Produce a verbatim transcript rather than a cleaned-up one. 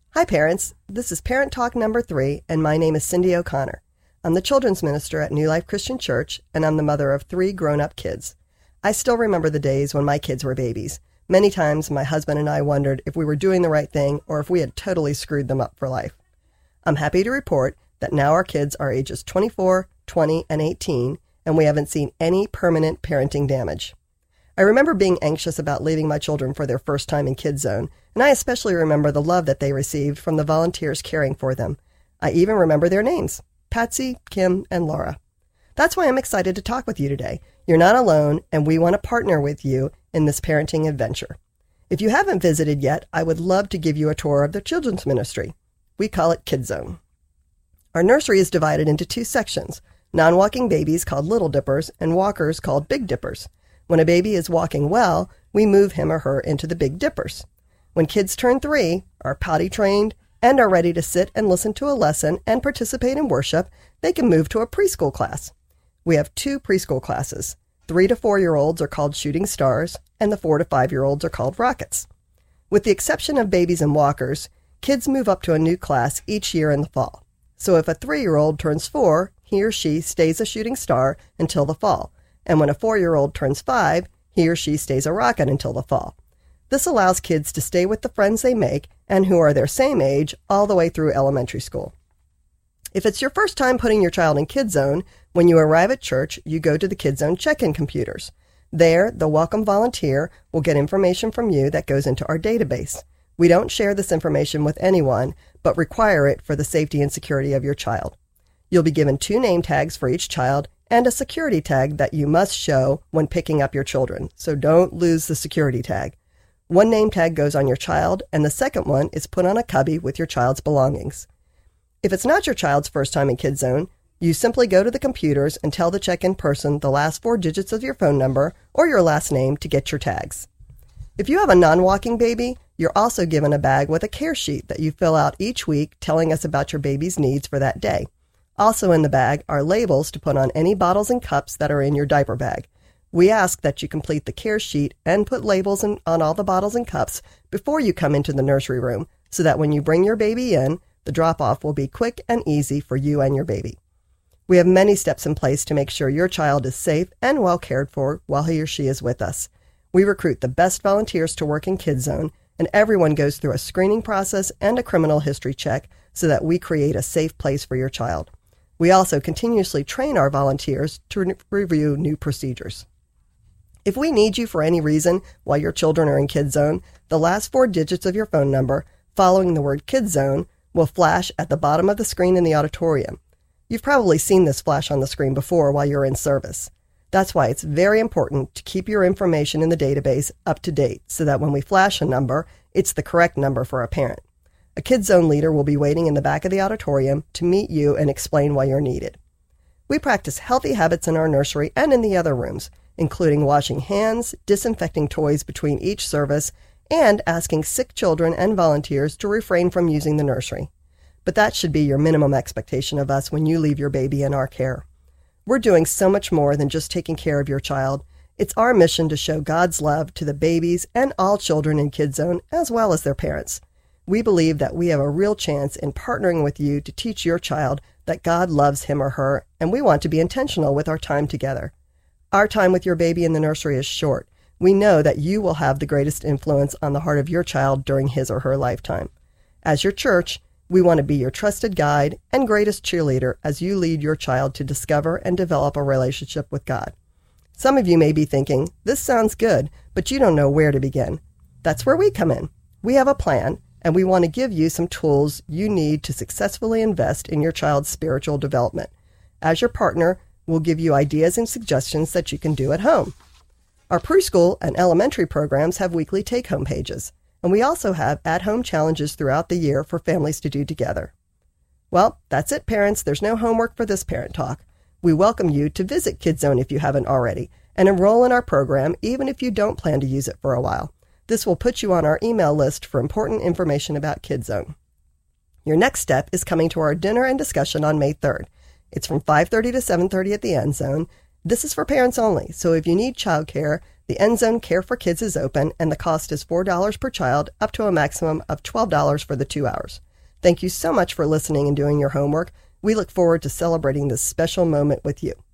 Hi parents, this is Parent Talk number three, and my name is Cindy O'Connor. I'm the children's minister at New Life Christian Church, and I'm the mother of three grown-up kids. I still remember the days when my kids were babies. Many times my husband and I wondered if we were doing the right thing or if we had totally screwed them up for life. I'm happy to report that now our kids are ages twenty-four, twenty, and eighteen, and we haven't seen any permanent parenting damage. I remember being anxious about leaving my children for their first time in Kids Zone, and I especially remember the love that they received from the volunteers caring for them. I even remember their names, Patsy, Kim, and Laura. That's why I'm excited to talk with you today. You're not alone, and we want to partner with you in this parenting adventure. If you haven't visited yet, I would love to give you a tour of the children's ministry. We call it Kids Zone. Our nursery is divided into two sections, non-walking babies called Little Dippers and walkers called Big Dippers. When a baby is walking well, we move him or her into the Big Dippers. When kids turn three, are potty trained, and are ready to sit and listen to a lesson and participate in worship, they can move to a preschool class. We have two preschool classes. Three to four-year-olds are called Shooting Stars, and the four to five-year-olds are called Rockets. With the exception of babies and walkers, kids move up to a new class each year in the fall. So if a three-year-old turns four, he or she stays a Shooting Star until the fall. And when a four-year-old turns five, he or she stays a Rocket until the fall. This allows kids to stay with the friends they make and who are their same age all the way through elementary school. If it's your first time putting your child in Kids Zone, when you arrive at church, you go to the Kids Zone check-in computers. There, the welcome volunteer will get information from you that goes into our database. We don't share this information with anyone, but require it for the safety and security of your child. You'll be given two name tags for each child and a security tag that you must show when picking up your children, so don't lose the security tag. One name tag goes on your child, and the second one is put on a cubby with your child's belongings. If it's not your child's first time in Kids Zone, you simply go to the computers and tell the check-in person the last four digits of your phone number or your last name to get your tags. If you have a non-walking baby, you're also given a bag with a care sheet that you fill out each week telling us about your baby's needs for that day. Also in the bag are labels to put on any bottles and cups that are in your diaper bag. We ask that you complete the care sheet and put labels in, on all the bottles and cups before you come into the nursery room so that when you bring your baby in, the drop-off will be quick and easy for you and your baby. We have many steps in place to make sure your child is safe and well cared for while he or she is with us. We recruit the best volunteers to work in Kids Zone, and everyone goes through a screening process and a criminal history check so that we create a safe place for your child. We also continuously train our volunteers to re- review new procedures. If we need you for any reason while your children are in Kids Zone, the last four digits of your phone number, following the word Kids Zone, will flash at the bottom of the screen in the auditorium. You've probably seen this flash on the screen before while you're in service. That's why it's very important to keep your information in the database up to date so that when we flash a number, it's the correct number for a parent. A Kids Zone leader will be waiting in the back of the auditorium to meet you and explain why you're needed. We practice healthy habits in our nursery and in the other rooms, including washing hands, disinfecting toys between each service, and asking sick children and volunteers to refrain from using the nursery. But that should be your minimum expectation of us when you leave your baby in our care. We're doing so much more than just taking care of your child. It's our mission to show God's love to the babies and all children in Kids Zone as well as their parents. We believe that we have a real chance in partnering with you to teach your child that God loves him or her, and we want to be intentional with our time together. Our time with your baby in the nursery is short. We know that you will have the greatest influence on the heart of your child during his or her lifetime. As your church, we want to be your trusted guide and greatest cheerleader as you lead your child to discover and develop a relationship with God. Some of you may be thinking, this sounds good, but you don't know where to begin. That's where we come in. We have a plan, and we want to give you some tools you need to successfully invest in your child's spiritual development. As your partner, we'll give you ideas and suggestions that you can do at home. Our preschool and elementary programs have weekly take-home pages, and we also have at-home challenges throughout the year for families to do together. Well, that's it, parents. There's no homework for this Parent Talk. We welcome you to visit Kids Zone if you haven't already, and enroll in our program even if you don't plan to use it for a while. This will put you on our email list for important information about Kids Zone. Your next step is coming to our dinner and discussion on May third. It's from five thirty to seven thirty at the End Zone. This is for parents only, so if you need childcare, The End Zone Care for Kids is open, and the cost is four dollars per child, up to a maximum of twelve dollars for the two hours. Thank you so much for listening and doing your homework. We look forward to celebrating this special moment with you.